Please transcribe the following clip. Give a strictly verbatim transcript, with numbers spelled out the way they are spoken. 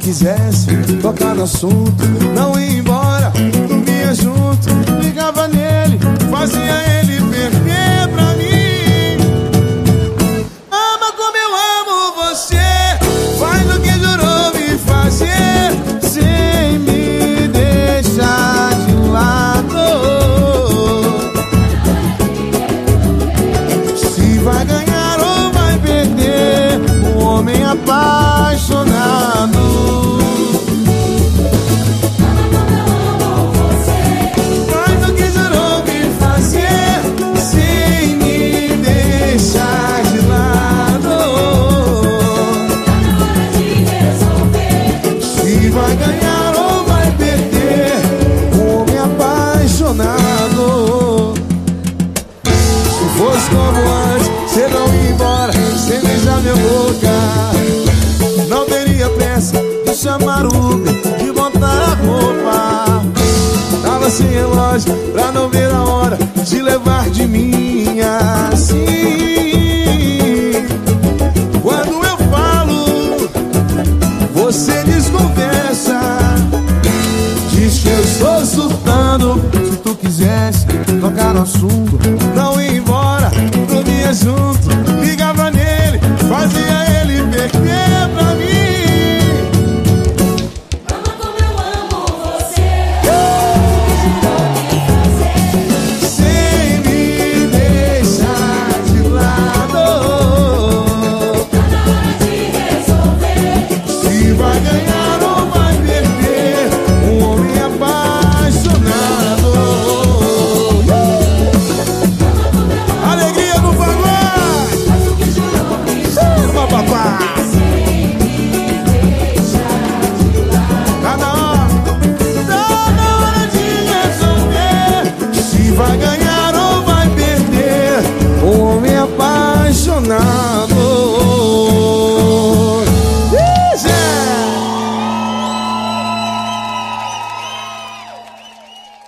quisesse tocar no assunto, não ia embora, dormia junto, ligava nele, fazia ele perder pra mim. Ama como eu amo você, faz o que jurou me fazer, sem me deixar de lado. Se vai ganhar ou vai perder, um homem apaixonado. Vai ganhar ou vai perder, um homem apaixonado. Se fosse como antes, você não ia embora sem beijar minha boca, não teria pressa de chamar o Uber.